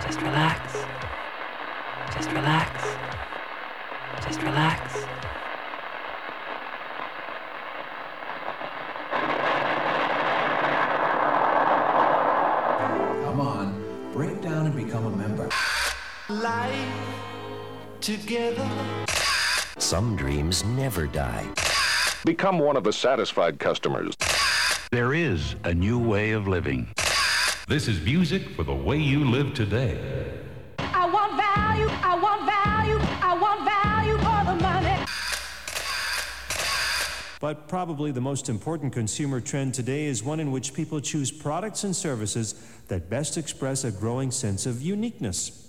Just relax. Just relax. Just relax. Come on, break down and become a member. Life together. Some dreams never die. Become one of the satisfied customers. There is a new way of living. This is music for the way you live today. I want value, I want value, I want value for the money. But probably the most important consumer trend today is one in which people choose products and services that best express a growing sense of uniqueness.